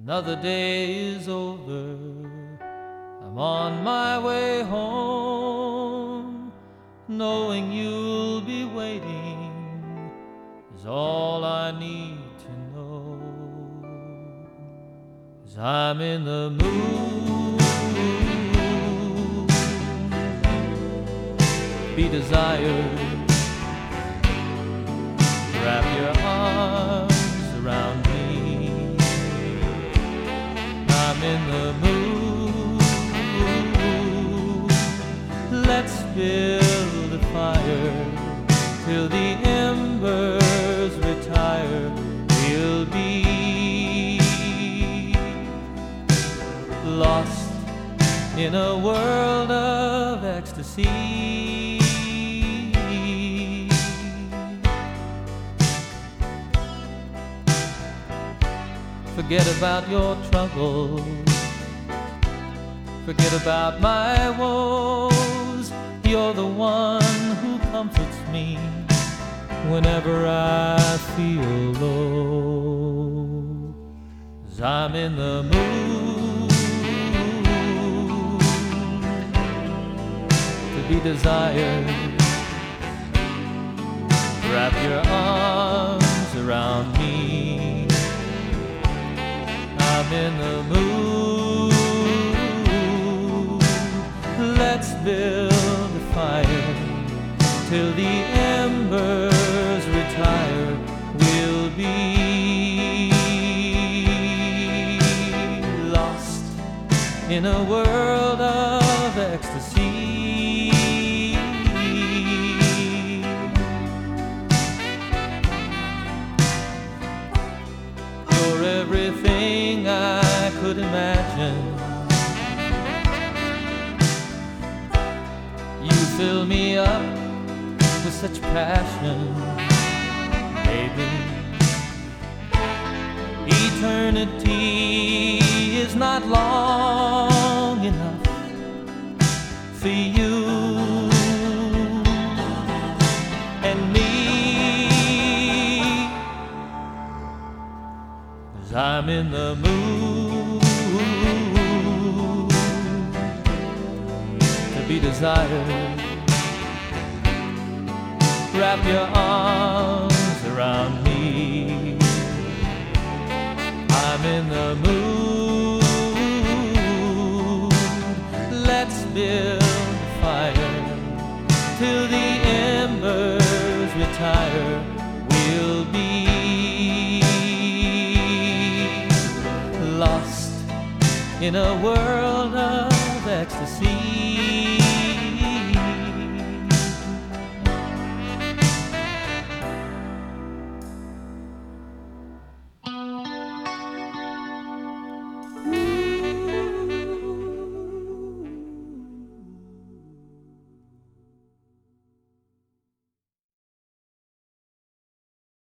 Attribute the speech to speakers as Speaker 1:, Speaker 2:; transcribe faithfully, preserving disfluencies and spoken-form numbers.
Speaker 1: Another day is over, I'm on my way home. Knowing you'll be waiting is all I need to know. 'Cause I'm in the mood to be desired. Wrap your arms around me. I'm in the mood. Let's build a fire till the embers retire. We'll be lost in a world of ecstasy. Forget about your troubles, forget about my woes. You're the one who comforts me whenever I feel low. 'Cause I'm in the mood to be desired. Wrap your arms around me. I'm in the mood. Let's build a fire till the embers retire. We'll be lost in a world of ecstasy. You're everything I could imagine. You fill me up with such passion, baby. Eternity is not long enough for you and me. 'Cause I'm in the mood to be desired. Wrap your arms around me. I'm in the mood. Let's build a fire till the embers retire. We'll be lost in a world of ecstasy.